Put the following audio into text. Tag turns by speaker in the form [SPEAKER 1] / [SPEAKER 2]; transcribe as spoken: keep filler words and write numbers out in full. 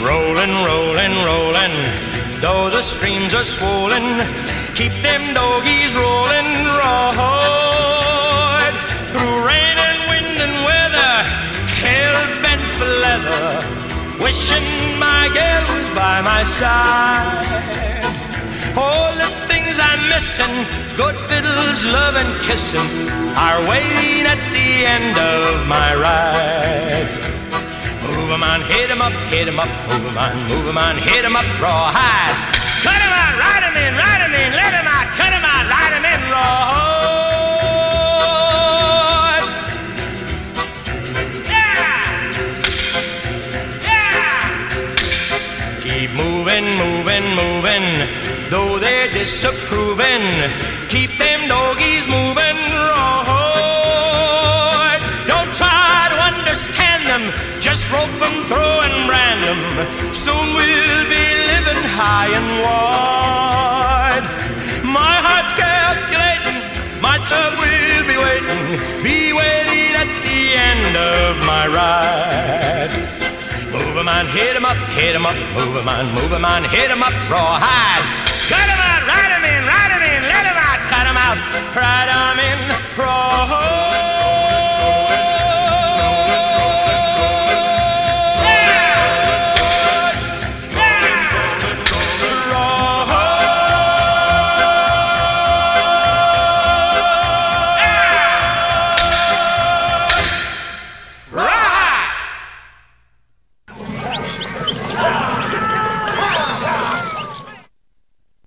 [SPEAKER 1] Rolling, rolling, rolling, though the streams are swollen, keep them doggies rolling, right through rain and wind and weather, hell bent for leather, wishing my gal was by my side. All the things I'm missing, good fiddles, love and kissing, are waiting at the end of my ride. Move 'em on, hit 'em up, hit 'em up, move 'em on, move 'em on, hit 'em up, rawhide. Cut 'em out, ride 'em in, ride 'em in, let 'em out, cut 'em out, ride 'em in, rawhide. Yeah! Yeah! Keep moving, moving, moving, though they're disapproving, keep them doggies moving, rawhide. Don't try to understand them, just rope 'em, throw and brand 'em. Soon we'll be living high and wide. My heart's calculating, my tub will be waiting, be waiting at the end of my ride. Move 'em on, hit 'em up, hit 'em up, move 'em on, move 'em on, hit 'em up, rawhide. Cut 'em out, ride 'em in, ride 'em in, let 'em out, cut 'em out, ride 'em in, rawhide.
[SPEAKER 2] Ah!